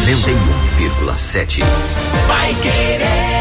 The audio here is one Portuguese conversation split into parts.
91,7. Vai Querer.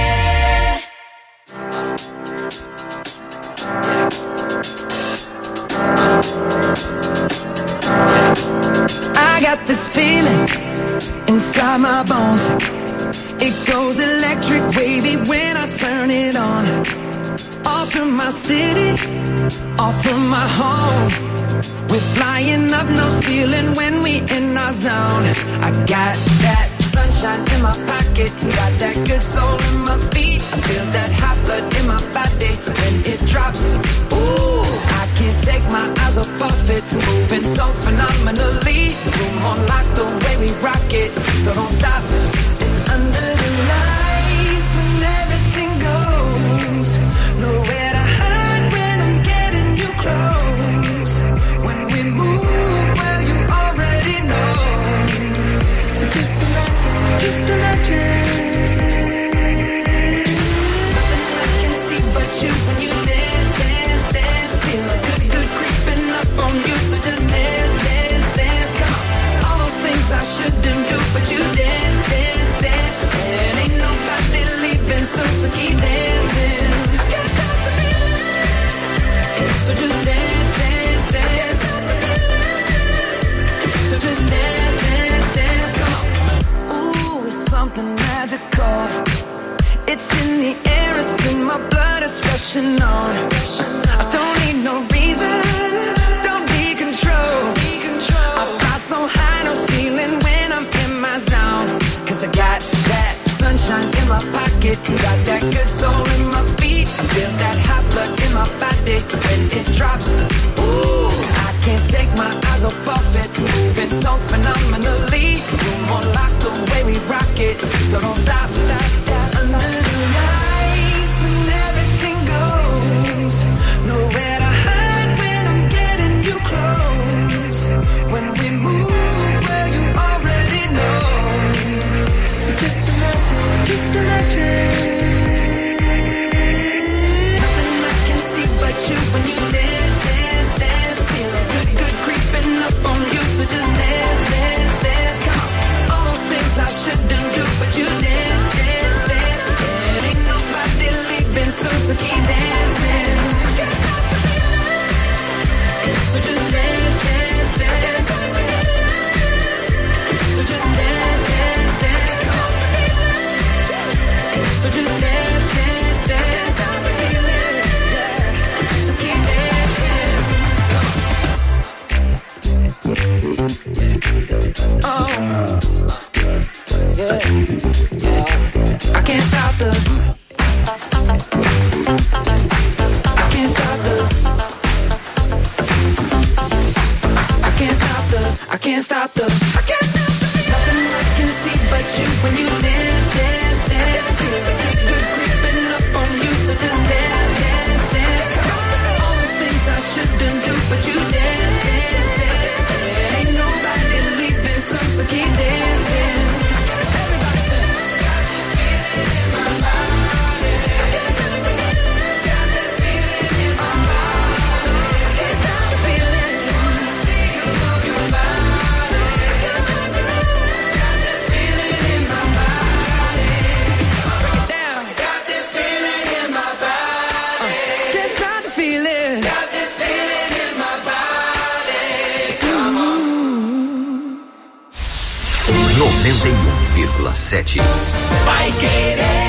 I got this feeling inside my bones. It goes electric wavy when I turn it on. Off from my city, off from my home. We're flying up, no ceiling when we in our zone. I got that sunshine in my pocket, got that good soul in my feet. I feel that hot blood in my body when it drops. Ooh, I can't take my eyes off of it, moving so phenomenally. Room on lock, the way we rock it, so don't stop. And under the lights, when everything goes, nowhere to hide when I'm getting you close. When we move, well, you already know. So just imagine, just imagine. Nothing I can see but you when you dance, dance, dance. Feel a good, good creeping up on you. So just dance, dance, dance. Come on. All those things I shouldn't do, but you dance, dance, dance. And ain't nobody leaving soon, so keep dancing. Can't stop the feeling. So just dance, dance, dance. So just dance, dance, dance. Come on. Ooh, it's something magical. It's in the air, it's in my blood, it's rushing on. I don't need no reason, don't be control. I fly so high, no ceiling when I'm in my zone. Cause I got that sunshine in my pocket, got that good soul in my feet. I feel that hot blood in my body when it drops. Ooh, I can't take my eyes off of it, moving so phenomenally. Room on lock, the way we rock it, so don't stop, stop, stop. Under the lights, when everything goes, nowhere to hide when I'm getting you close. When we move, well, you already know. So just imagine, just imagine. Nothing I can see but you when you dance, dance, dance. Feel a good, good creeping up on you. So just dance, dance, dance. Come on. All those things I shouldn't do, but you dance, dance, dance. And ain't nobody leaving soon, so keep dancing. Can't stop the feeling. So just dance, dance, dance. So just dance, dance, dance. So just dance, dance, dance. So keep dancing. Oh, yeah, yeah. I can't stop the. I can't stop the. I can't stop the. I can't stop the. I can't stop the. Nothing I can see but you when you dance, dance, dance. Feel the good, good creeping up on you. So just dance, dance, dance. All those things I shouldn't do, but you dance, dance, dance. Ain't nobody leaving soon, so keep dancing. Everybody sing. Got this feeling in my body. Got this feeling in my body. Can't stop the feeling. See you move your body. Got this feeling in my body. Break it down. Got this feeling in my body. Can't stop the feeling. Got this feeling in my body. Come on. 91,7. Vai Querer.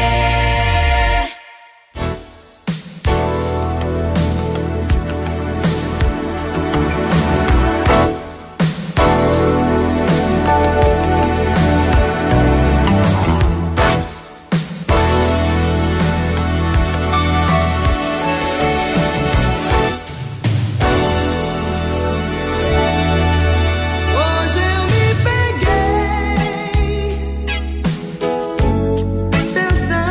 Hoje eu me peguei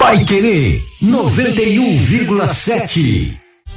Paiquerê 91,7.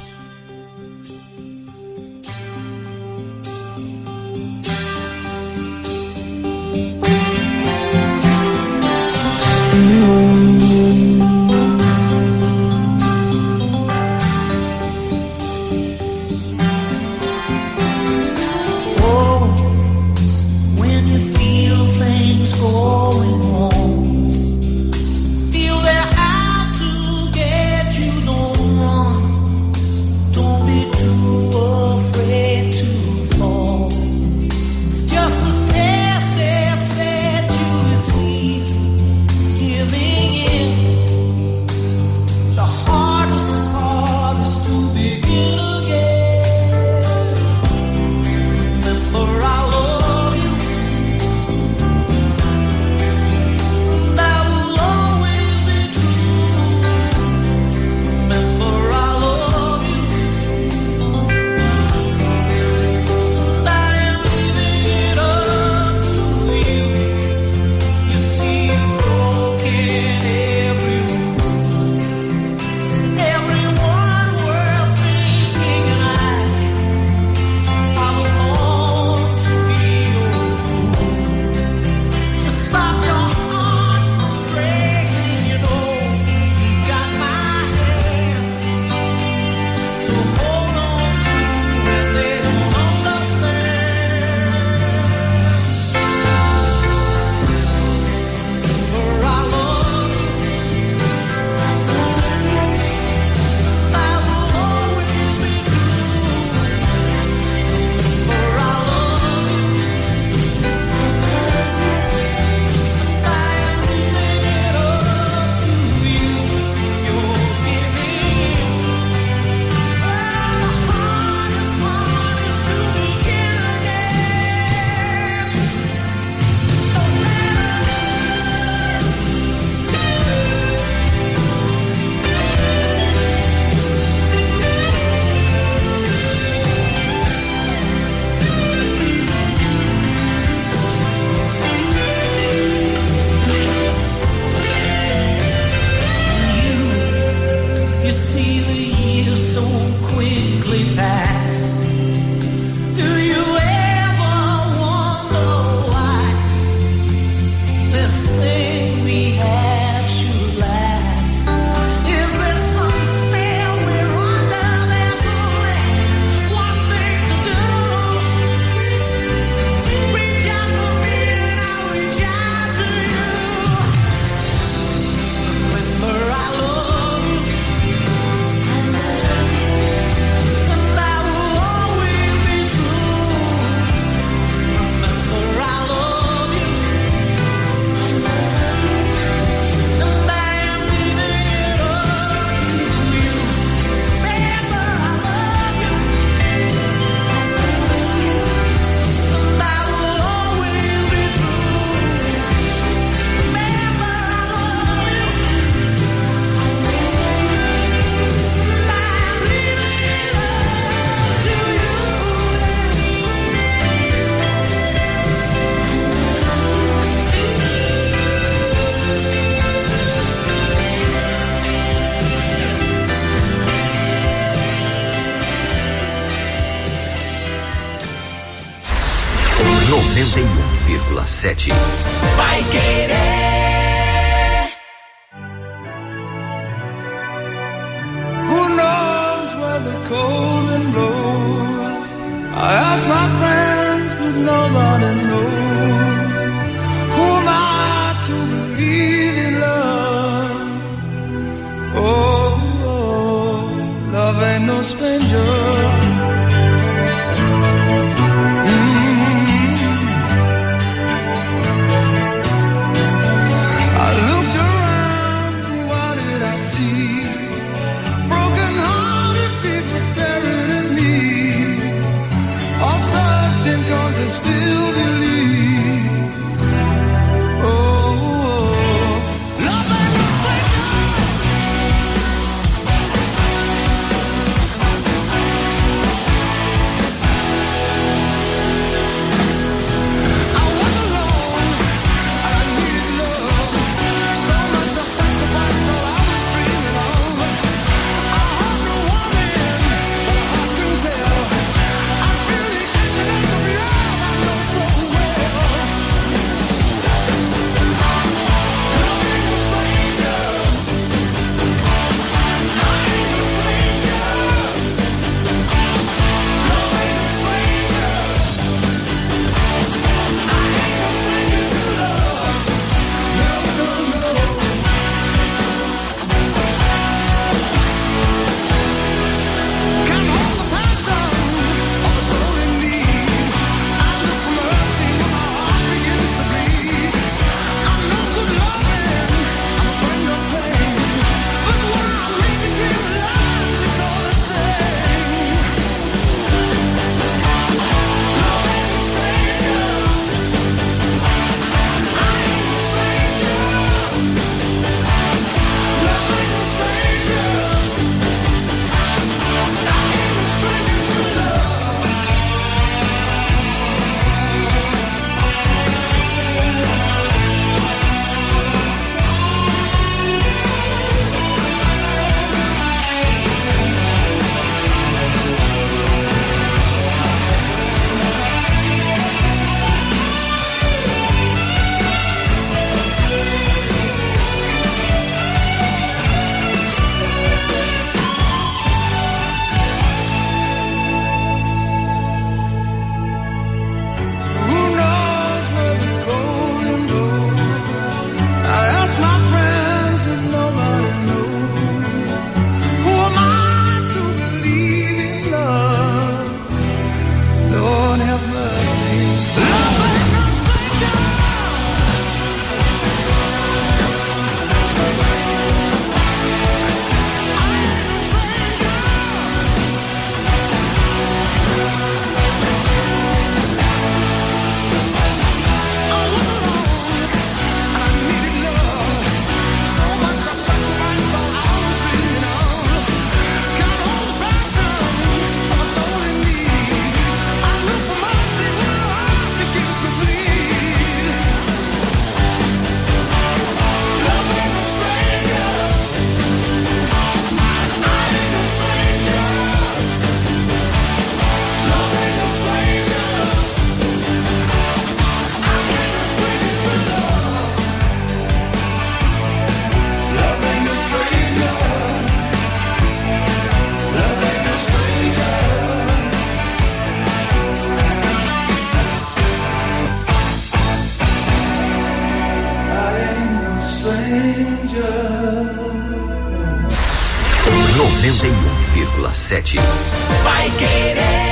Paiquerê. Who knows where the cold wind blows? I ask my friends, but nobody knows. Who am I to believe in love? Oh, love ain't no stranger. 91,7. Vai Querer.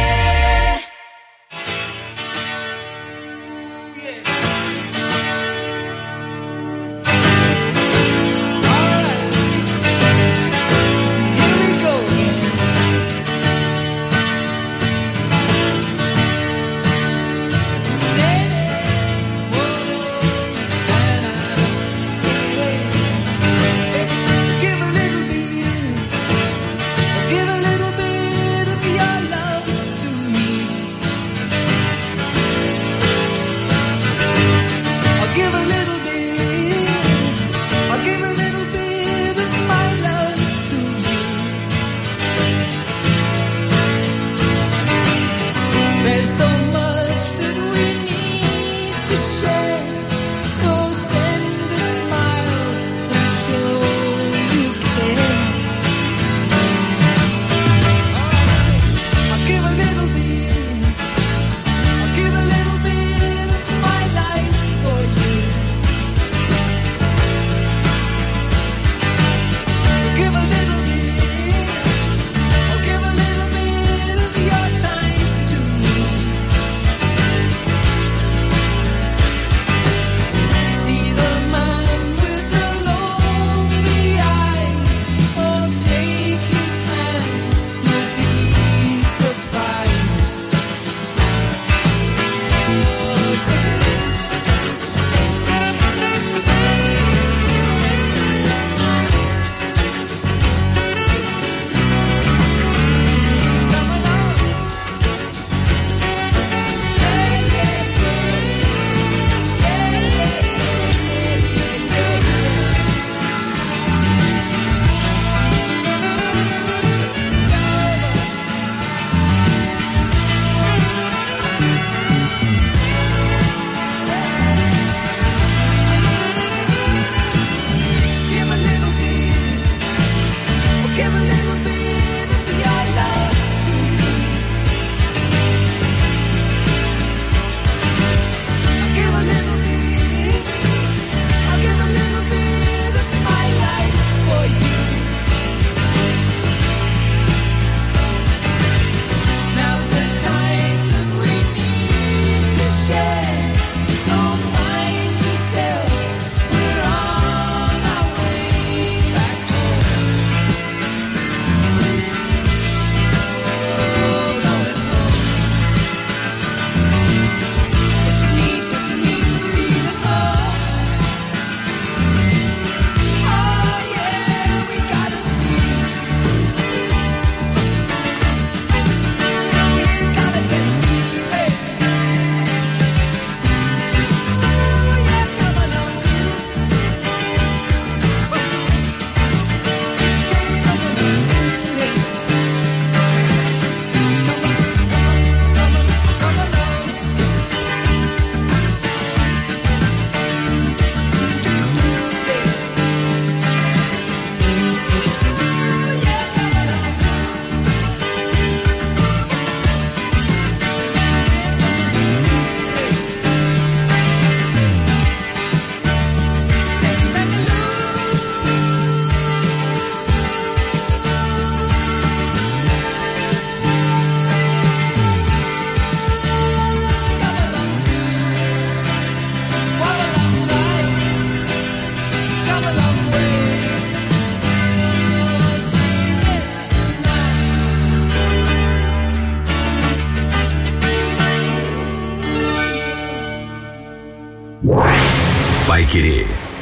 Vai Querer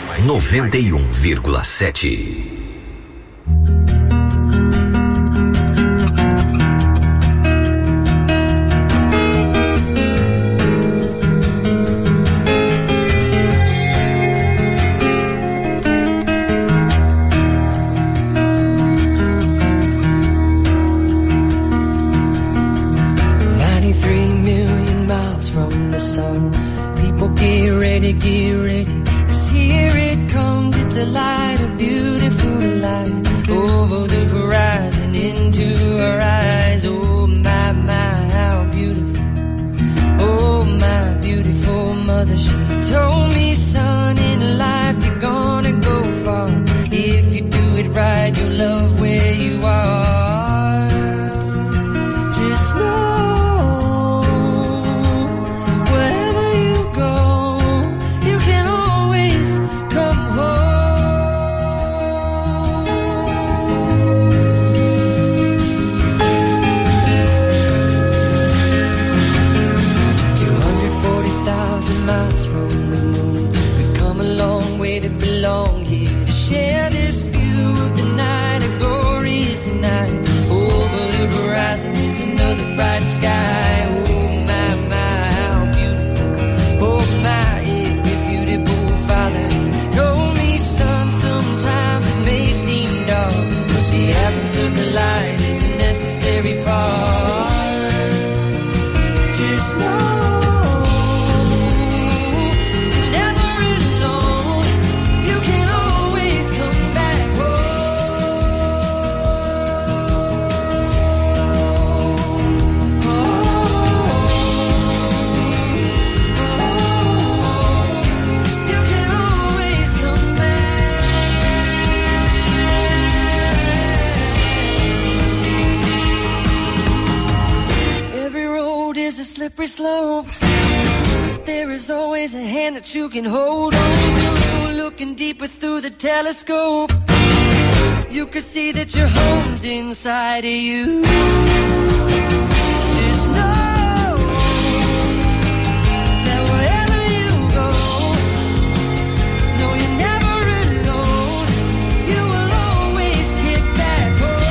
91,7. Right, you'll love where you are. Just know you're never alone. You can always come back you can always come back. Every road is a slippery slope. There is always a hand that you can hold on to. Looking deeper through the telescope, you can see that your home's inside of you. Just know that wherever you go, no, you're never alone. You will always get back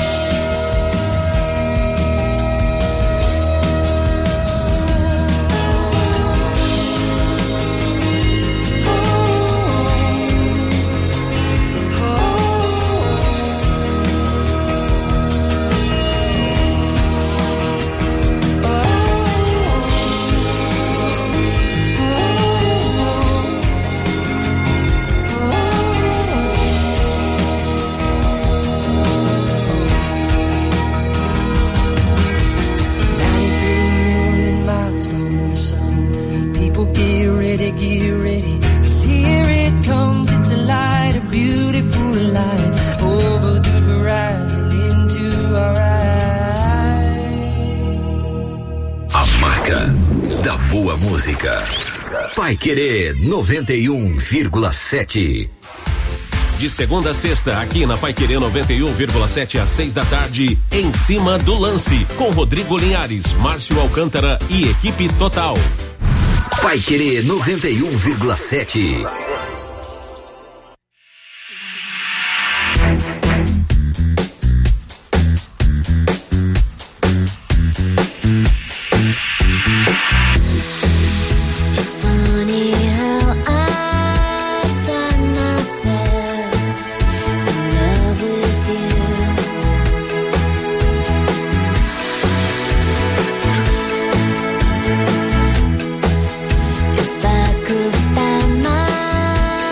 get ready, 'cause here it comes, it's a light, a beautiful light, over the horizon into our eyes. A marca da boa música. Paiquerê 91,7. De segunda a sexta, aqui na Paiquerê 91,7 às 6 da tarde, Em Cima do Lance, com Rodrigo Linhares, Márcio Alcântara e equipe total. Paiquerê 91,7. If I could find my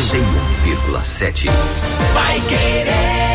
91,7. Paiquerê.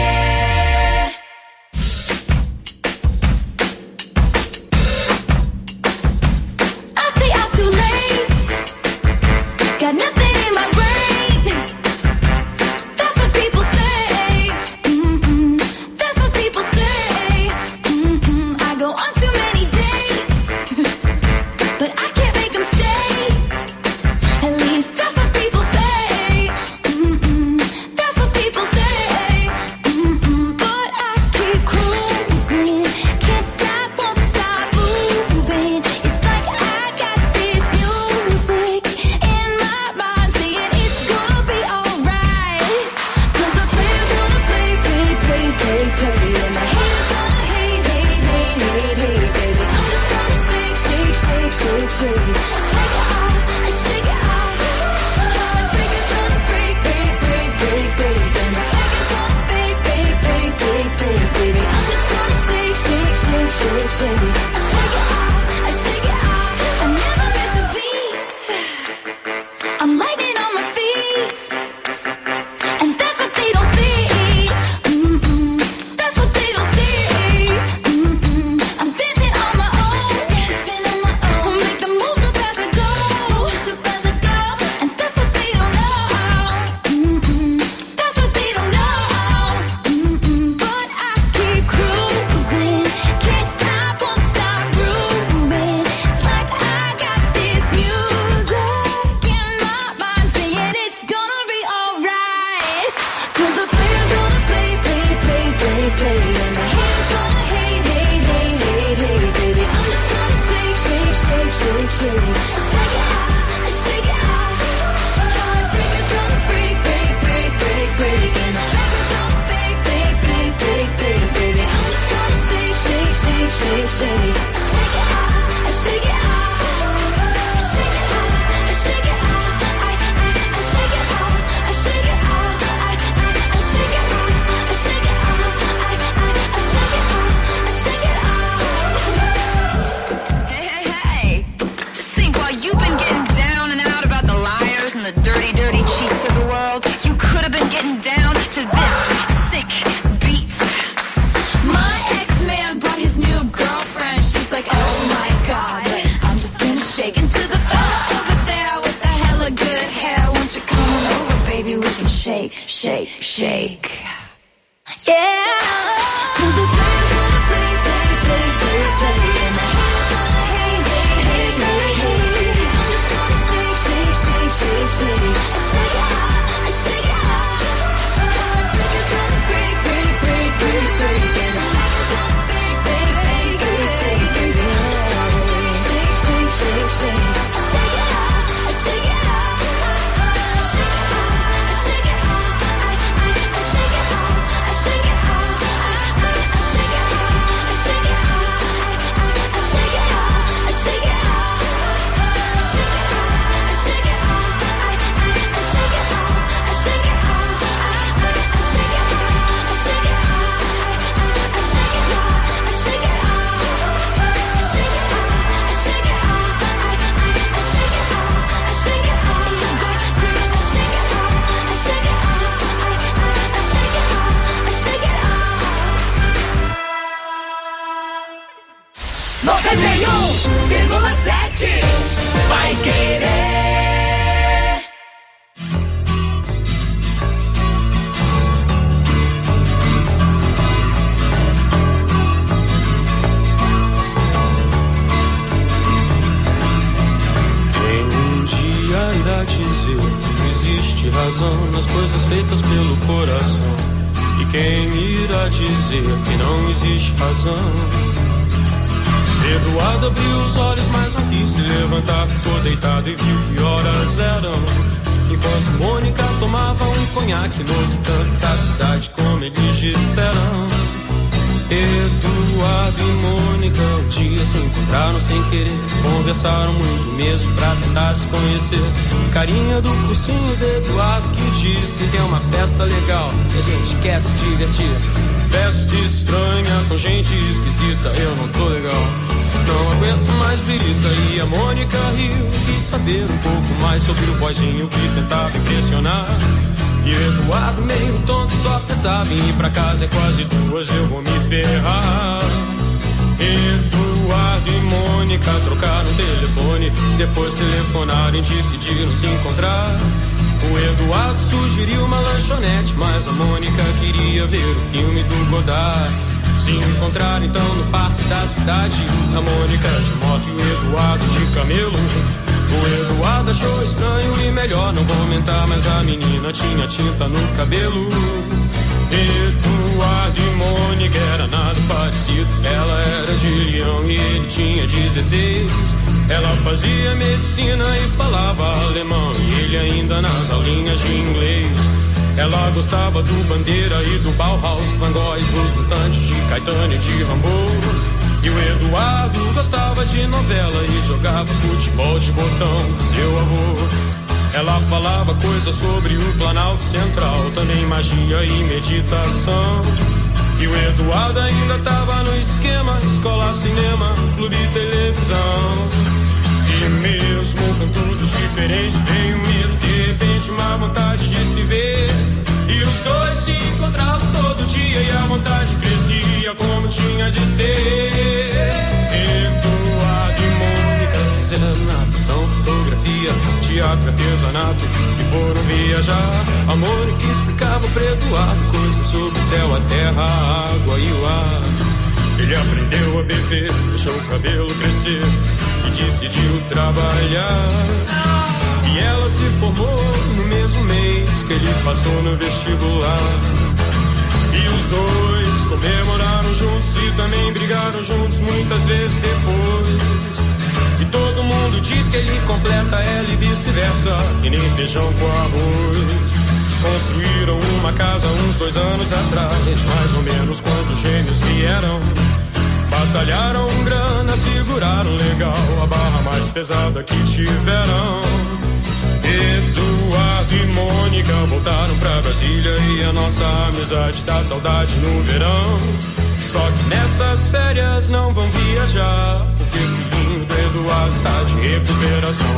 Carinha do cursinho de Eduardo que disse: tem uma festa legal e a gente quer se divertir. Festa estranha com gente esquisita, eu não tô legal. Não aguento mais mais birita e a Mônica riu. Quis saber um pouco mais sobre o boyzinho que tentava impressionar. E Eduardo meio tonto só pensava em ir pra casa, é quase 2, eu vou me ferrar. Eduardo e Mônica trocaram telefone, depois telefonaram e decidiram se encontrar. O Eduardo sugeriu uma lanchonete, mas a Mônica queria ver o filme do Godard. Se encontraram então no parque da cidade, a Mônica de moto e o Eduardo de camelo. O Eduardo achou estranho e melhor não comentar, mas a menina tinha tinta no cabelo. Eduardo e Mônica era nada parecido. Ela era de Leão e ele tinha 16. Ela fazia medicina e falava alemão, e ele ainda nas aulinhas de inglês. Ela gostava do Bandeira e do Bauhaus, Van Gogh, dos Mutantes, de Caetano e de Rambo. E o Eduardo gostava de novela e jogava futebol de botão com seu avô. Ela falava coisas sobre o Planalto Central, também magia e meditação. E o Eduardo ainda tava no esquema, escola, cinema, clube e televisão. E mesmo com tudo diferente, veio um medo, de repente uma vontade de se ver. E os dois se encontravam todo dia e a vontade crescia como tinha de ser. Eduardo e Mônica fizeram natação, fotografia, teatro, artesanato e foram viajar. A Mônica explicava pro Eduardo coisas sobre o céu, a terra, a água e o ar. Ele aprendeu a beber, deixou o cabelo crescer e decidiu trabalhar. E ela se formou no mesmo mês que ele passou no vestibular. E os dois comemoraram juntos e também brigaram juntos muitas vezes depois. E todo mundo diz que ele completa ela e vice-versa, e nem feijão com arroz. Construíram uma casa uns 2 anos atrás, mais ou menos quando os gêmeos vieram. Batalharam grana, seguraram legal a barra mais pesada que tiveram. Eduardo e Mônica voltaram pra Brasília e a nossa amizade dá saudade no verão. Só que nessas férias não vão viajar, porque o filhinho do Eduardo tá de recuperação.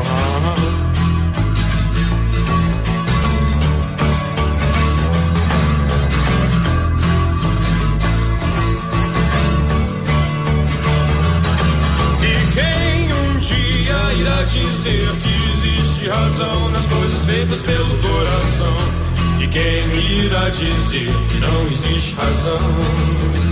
E quem um dia irá dizer que existe razão nas coisas feitas pelo coração? E quem irá dizer que não existe razão?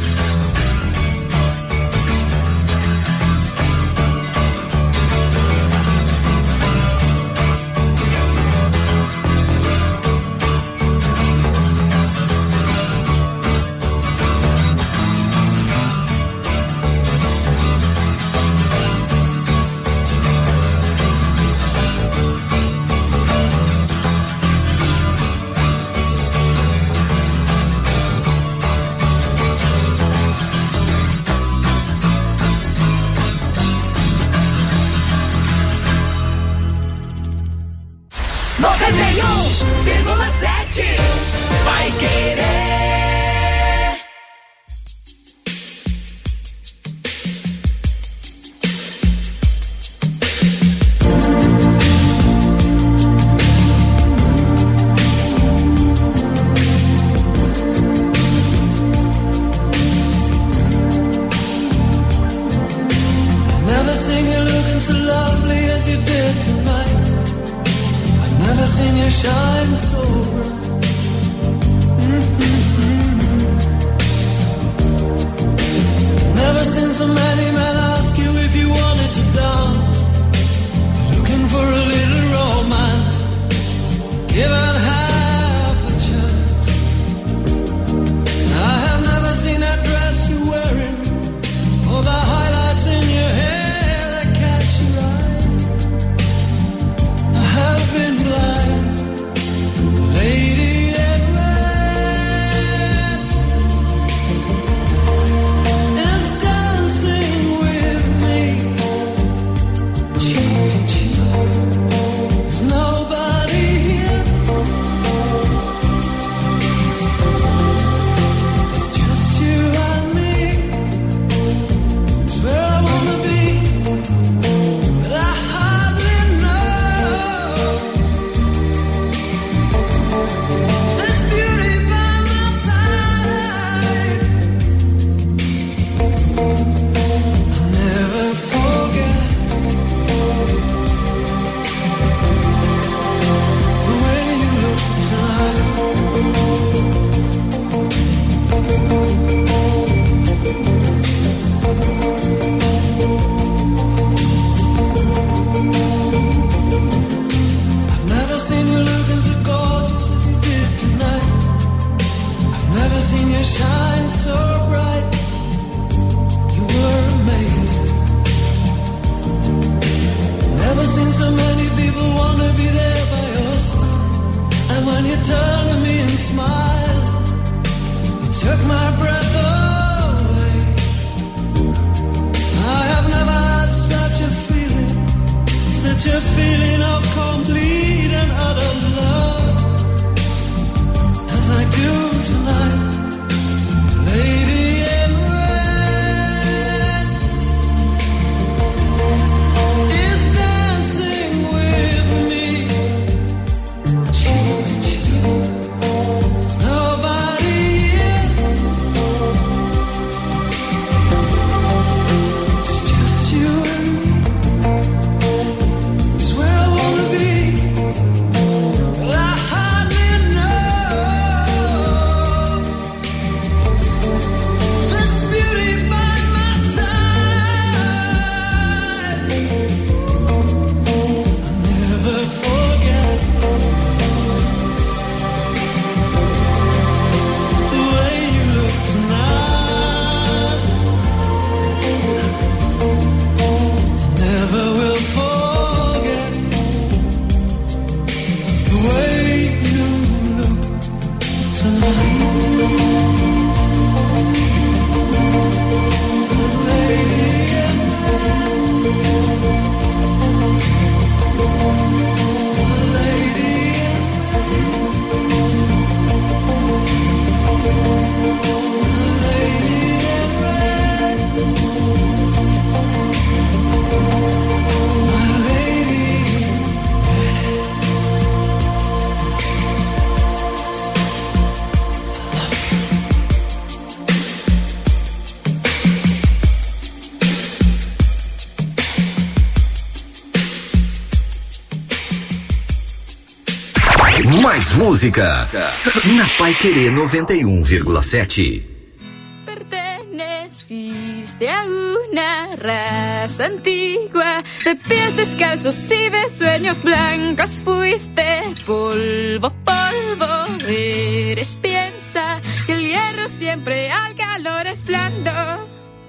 Vai Querer. Never seen you looking so lovely as you did tonight. I've never seen you shine so bright. Never seen so many men ask you if you wanted to dance. Looking for a little romance, given half a chance. I have never seen that dress you're wearing, or the highlights in your hair that catch your eye. I have been blind, lady. Is dancing with Mais música na Paiquerê 91,7. Perteneciste a una raza antigua, de pies descalzos y de sueños blancos. Fuiste polvo, polvo, eres. Piensa que el hierro siempre al calor es blando.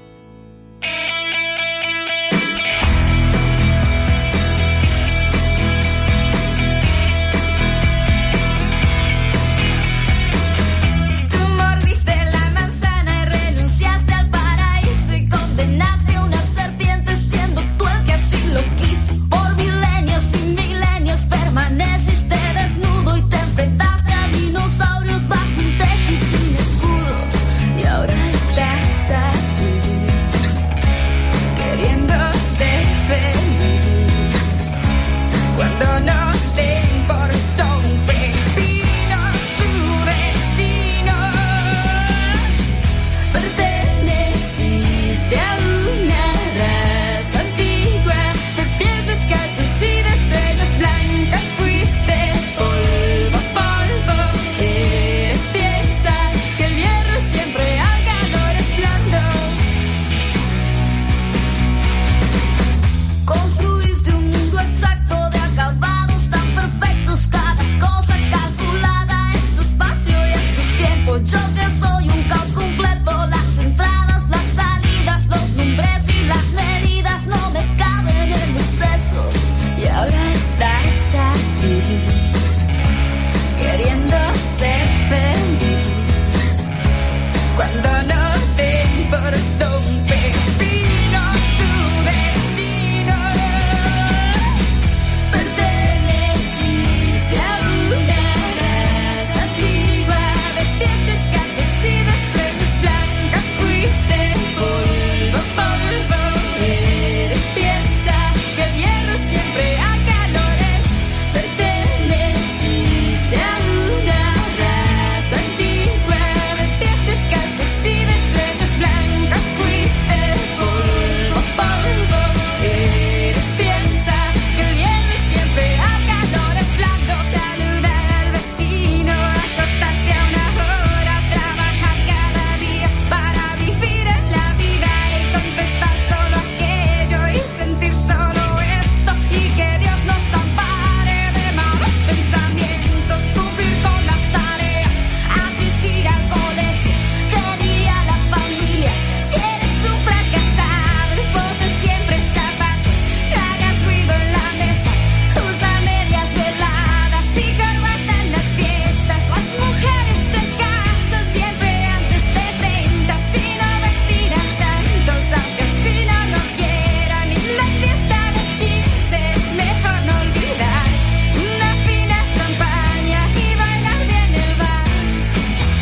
Condenaste a una serpiente siendo tú el que así lo quiso. Por milenios y milenios permaneciste desnudo y te enfrentaste a dinosaurios bajo un techo y sin escudo. Y ahora estás aquí, queriendo ser feliz, cuando no te importó un pepino tu destino. Perteneciste a una raza antigua, de pies descalzos y de sueños blancos. Fuiste polvo, polvo, eres. Piensa que el hierro siempre al calor es blando. Construiste un mundo exacto de acabados tan perfectos, cada cosa calculada en su espacio y en su tiempo. Yo que soy un caos completo, las entradas, las salidas, los nombres y las medidas no me caben en mis sesos. Y ahora estás aquí, queriendo ser feliz, cuando no te importó un pepino tu destino. Perteneciste a una raza antigua, de pies descalzos y de sueños blancos. Fuiste polvo, polvo, eres. Piensa que el hierro siempre a calores. Perteneciste a una raza antigua, de pies descalzos y de sueños blancos. Fuiste polvo, polvo, eres. Piensa que el hierro siempre a calores blando. Saludar al vecino, acostarse a una hora, trabajar cada día para vivir en la vida y contestar solo aquello y sentir solo esto, y que Dios nos ampare de malos pensamientos. Cumplir con las tareas, asistir al colegio, querer a la familia. Si eres un fracasado y ponte siempre zapatos, no hagas ruido en la mesa, usa medias veladas y corbata en las fiestas. Las mujeres se casan siempre antes de 30, si no vestirán santos, aunque si no lo quieran. Y la fiesta de 15 es mejor no olvidar, una fina champaña y bailar bien el vals,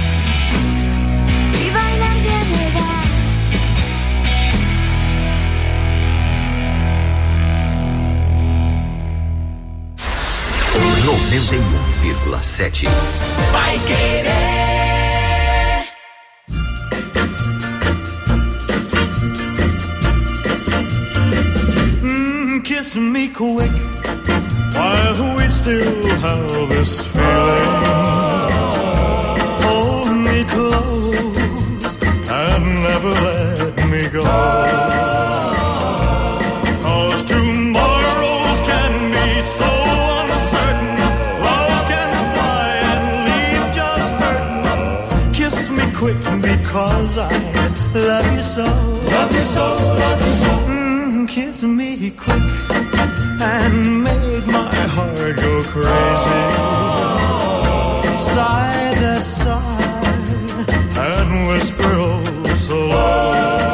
y bailar bien el vals. 91,7. Paiquerê. Kiss me quick while we still have this feeling. Hold me close and never let me go. 'Cause tomorrows can be so uncertain. Love can fly and leave just hurting. Kiss me quick because I love you so. Love you so, love you so. Kiss me quick and make my heart go crazy. Sigh that sigh and whisper oh so low.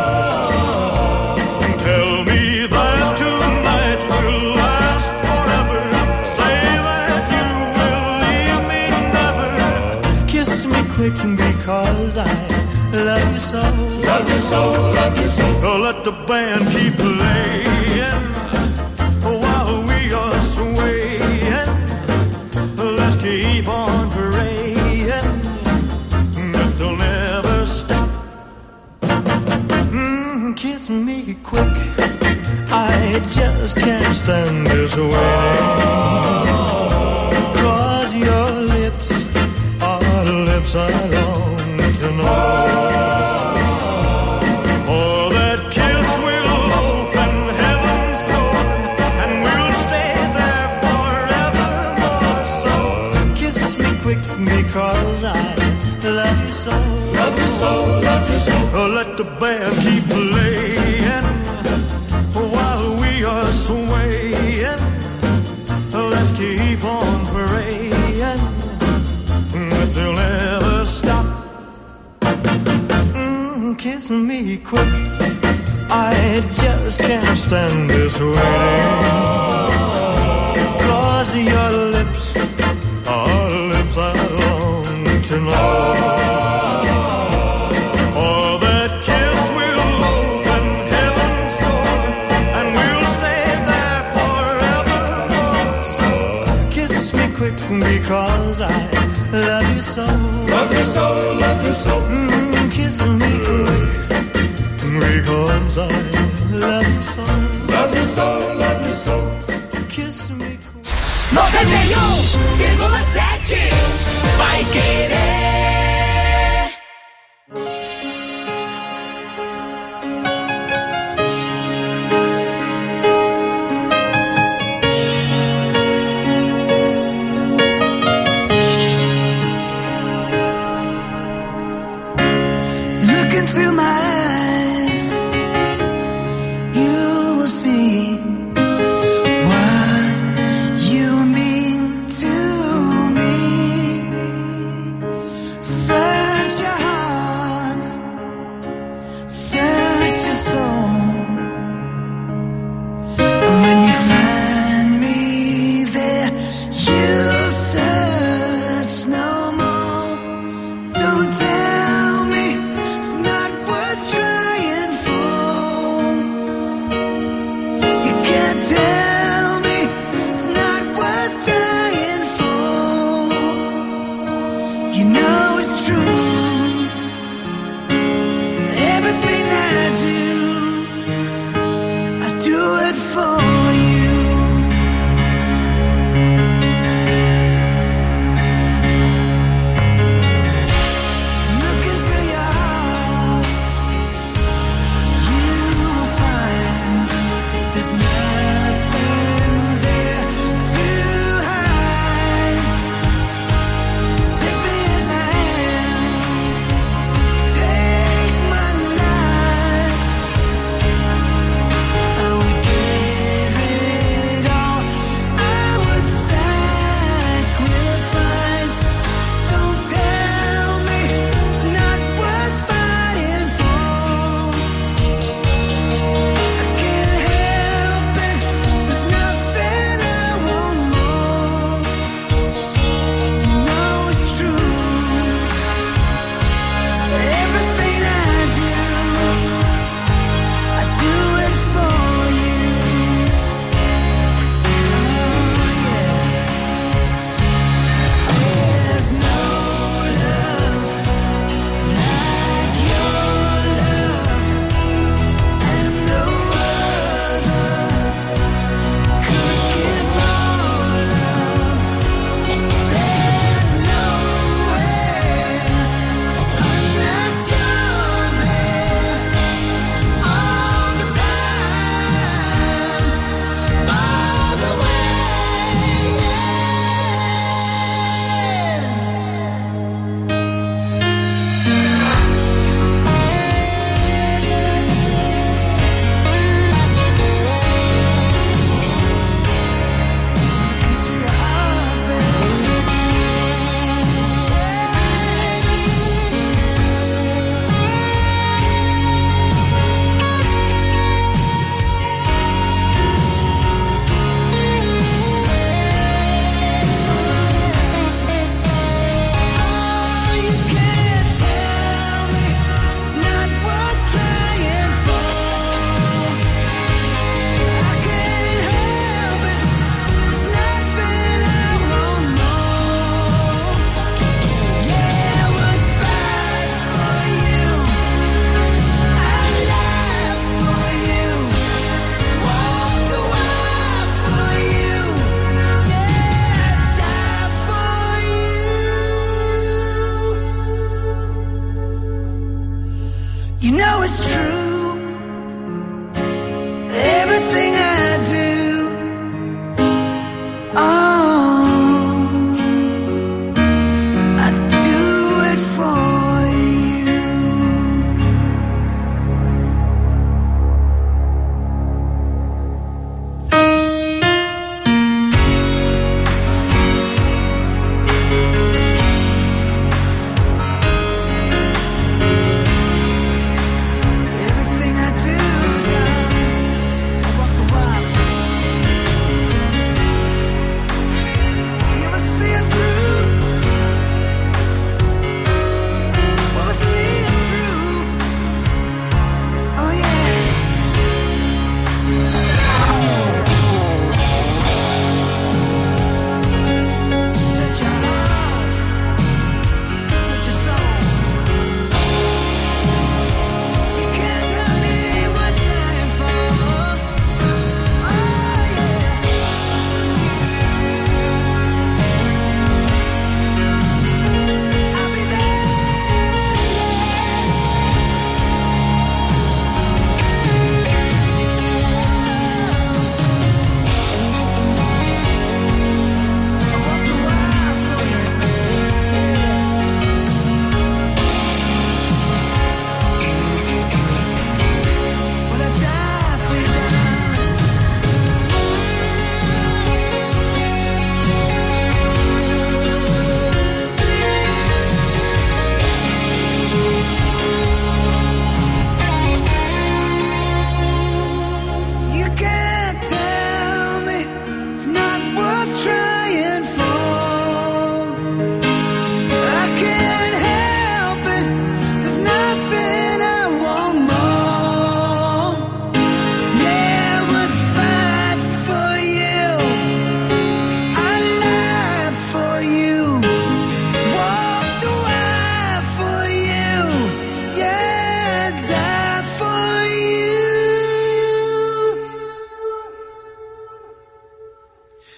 Tell me that tonight will last forever. Say that you will leave me never. Kiss me quick because I love you so. Love you so, love you so. Oh, let the band keep playing while we are swaying. Let's keep on praying that they'll never stop. Kiss me quick, I just can't stand this way. 'Cause your lips me quick. I just can't stand this waiting. 'Cause your lips are lips I long to know. For that kiss will open heaven's door, and we'll stay there forevermore. So kiss me quick because I love you so. Love you so, love you so. Kiss me quick because I love you so. Love you so, love you so. Kiss me quick. 91,7 Vai Querer. Into my eyes, you will see what you mean to me.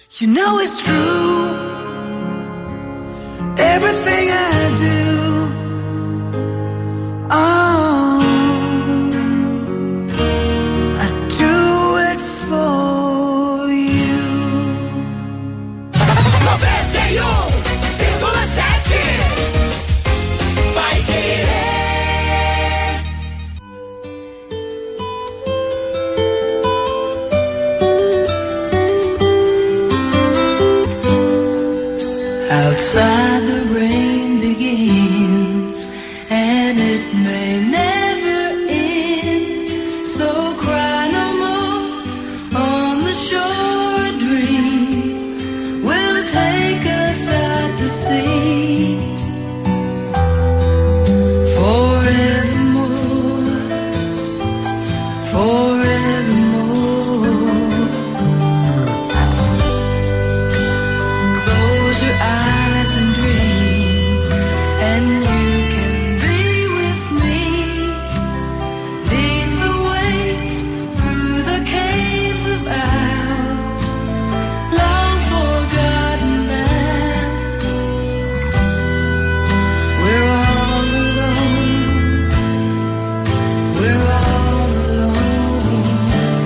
You know it's true. Everything I do, oh, I do it for you. 91,7 Vai Querer. Outside the rain begins, and it may never end. So cry no more on the shore a dream will take us out to sea. Forevermore, forevermore. Close your eyes and dream, and you can be with me. Beneath the waves, through the caves of ours, long forgotten land. We're all alone. We're all alone.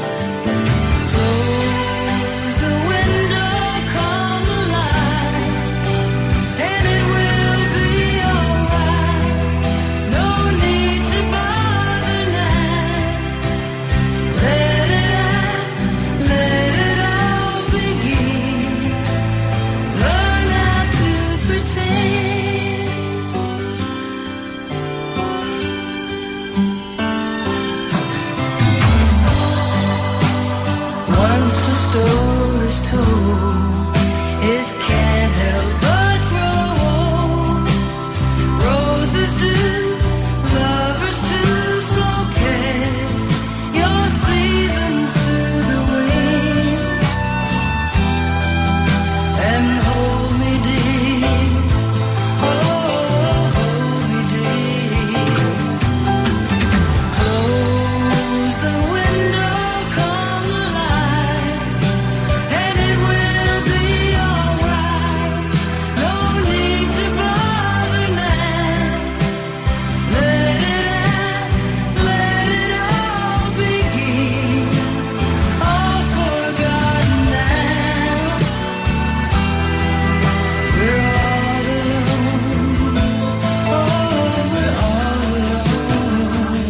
Close the window, come alive, and it will be alright. No need to bother now. Let it all begin. Learn how to pretend. Once a story's told, it can't help but grow old. Roses do, lovers too, so cast your seasons to the wind and hold me dear. Oh, hold me dear. Close the window, come alive, and it will be alright. No need to bother now. Let it all begin. All's forgotten now. We're all alone. Oh, we're all alone.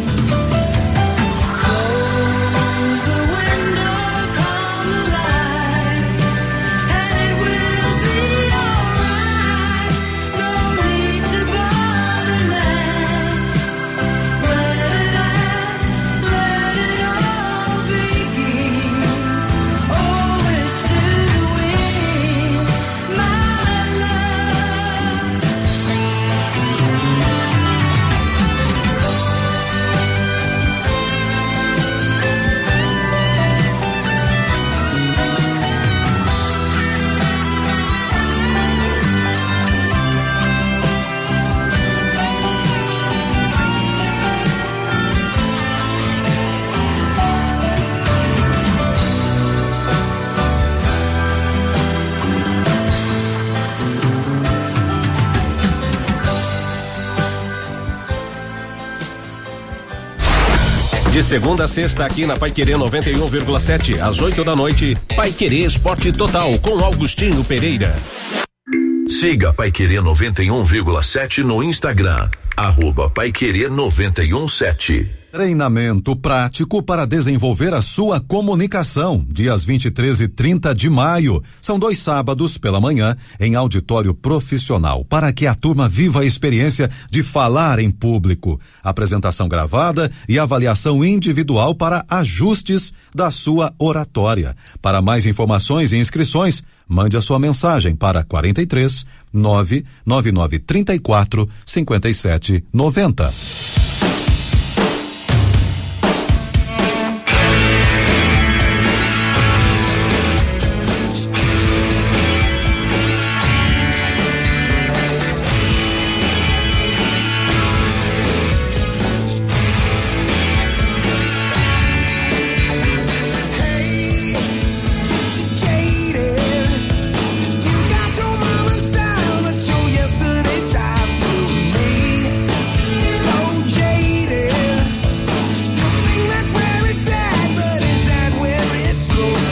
Close the window, come alive, and it will be alright. No need to bother now. Let it all begin. Owe it to the wind, my love. De segunda a sexta aqui na Paiquerê 91,7 às 8 da noite, Paiquerê Esporte Total com Augustinho Pereira. Siga Paiquerê 91,7 no Instagram, @Paiquerê 91,7. Treinamento prático para desenvolver a sua comunicação, dias 23 e 30 de maio. São 2 sábados pela manhã em auditório profissional, para que a turma viva a experiência de falar em público. Apresentação gravada e avaliação individual para ajustes da sua oratória. Para mais informações e inscrições, mande a sua mensagem para 43 99934 5790.